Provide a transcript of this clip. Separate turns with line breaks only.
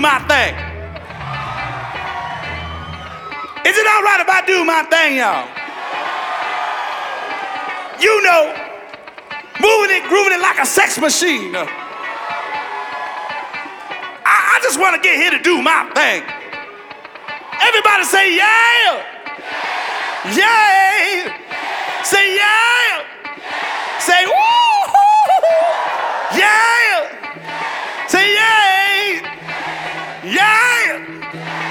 my thing? Is it all right if I do my thing, y'all? You know, moving it, grooving it like a sex machine. I just want to get here to do my thing. Everybody say yeah. Yeah. Say yeah. Say woo.